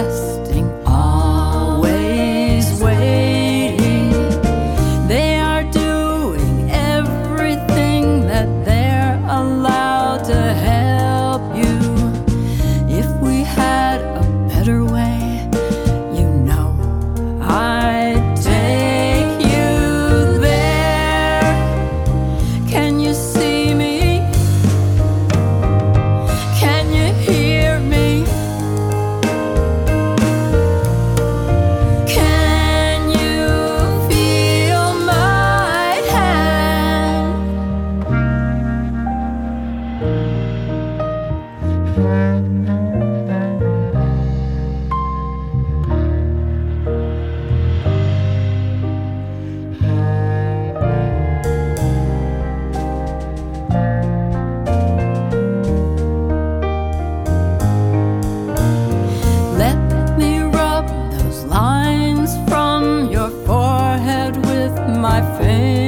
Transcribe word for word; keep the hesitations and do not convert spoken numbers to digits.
resting, always waiting. They are doing everything that they're allowed to help you. If we had a better way, you know I'd take you there. Can you see me? Can you hear me? Can you feel my hand? Let me rub those lines from your forehead with my fingers.